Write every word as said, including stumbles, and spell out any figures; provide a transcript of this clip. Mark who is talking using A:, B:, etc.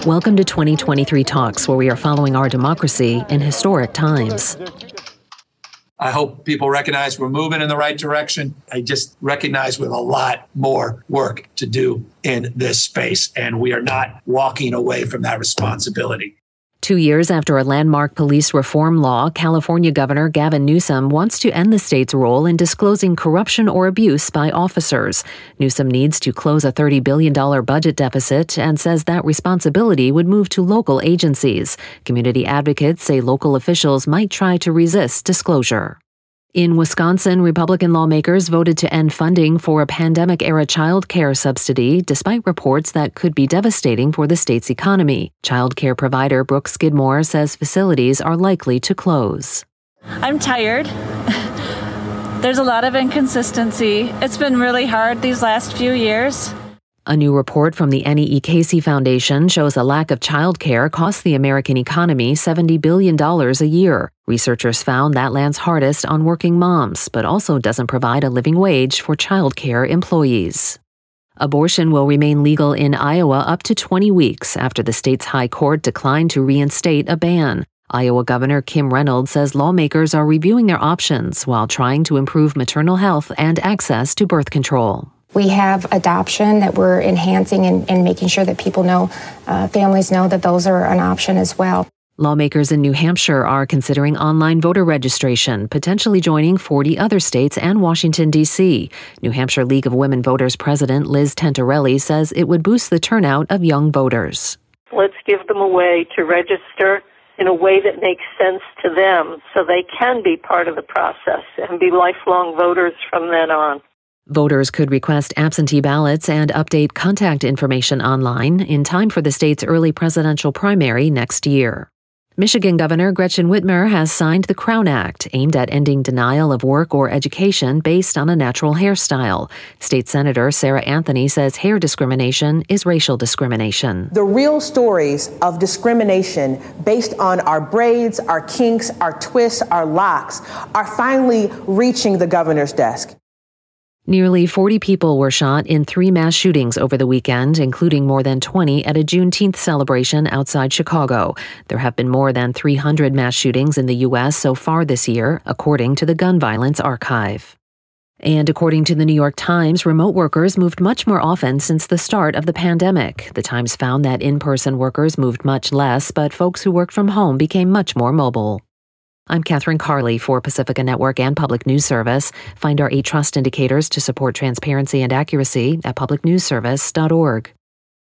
A: Welcome to twenty twenty-three Talks, where we are following our democracy in historic times.
B: I hope people recognize we're moving in the right direction. I just recognize we have a lot more work to do in this space, and we are not walking away from that responsibility.
A: Two years after a landmark police reform law, California Governor Gavin Newsom wants to end the state's role in disclosing corruption or abuse by officers. Newsom needs to close a thirty billion dollars budget deficit and says that responsibility would move to local agencies. Community advocates say local officials might try to resist disclosure. In Wisconsin, Republican lawmakers voted to end funding for a pandemic-era child care subsidy, despite reports that could be devastating for the state's economy. Child care provider Brooke Skidmore says facilities are likely to close.
C: I'm tired. There's a lot of inconsistency. It's been really hard these last few years.
A: A new report from the Annie E. Casey Foundation shows a lack of child care costs the American economy seventy billion dollars a year. Researchers found that lands hardest on working moms, but also doesn't provide a living wage for child care employees. Abortion will remain legal in Iowa up to twenty weeks after the state's high court declined to reinstate a ban. Iowa Governor Kim Reynolds says lawmakers are reviewing their options while trying to improve maternal health and access to birth control.
D: We have adoption that we're enhancing and, and making sure that people know, uh, families know that those are an option as well.
A: Lawmakers in New Hampshire are considering online voter registration, potentially joining forty other states and Washington, D C New Hampshire League of Women Voters President Liz Tentarelli says it would boost the turnout of young voters.
E: Let's give them a way to register in a way that makes sense to them so they can be part of the process and be lifelong voters from then on.
A: Voters could request absentee ballots and update contact information online in time for the state's early presidential primary next year. Michigan Governor Gretchen Whitmer has signed the Crown Act, aimed at ending denial of work or education based on a natural hairstyle. State Senator Sarah Anthony says hair discrimination is racial discrimination.
F: The real stories of discrimination based on our braids, our kinks, our twists, our locks are finally reaching the governor's desk.
A: Nearly forty people were shot in three mass shootings over the weekend, including more than twenty at a Juneteenth celebration outside Chicago. There have been more than three hundred mass shootings in the U S so far this year, according to the Gun Violence Archive. And according to the New York Times, remote workers moved much more often since the start of the pandemic. The Times found that in-person workers moved much less, but folks who worked from home became much more mobile. I'm Catherine Carley for Pacifica Network and Public News Service. Find our eight trust indicators to support transparency and accuracy at public news service dot org.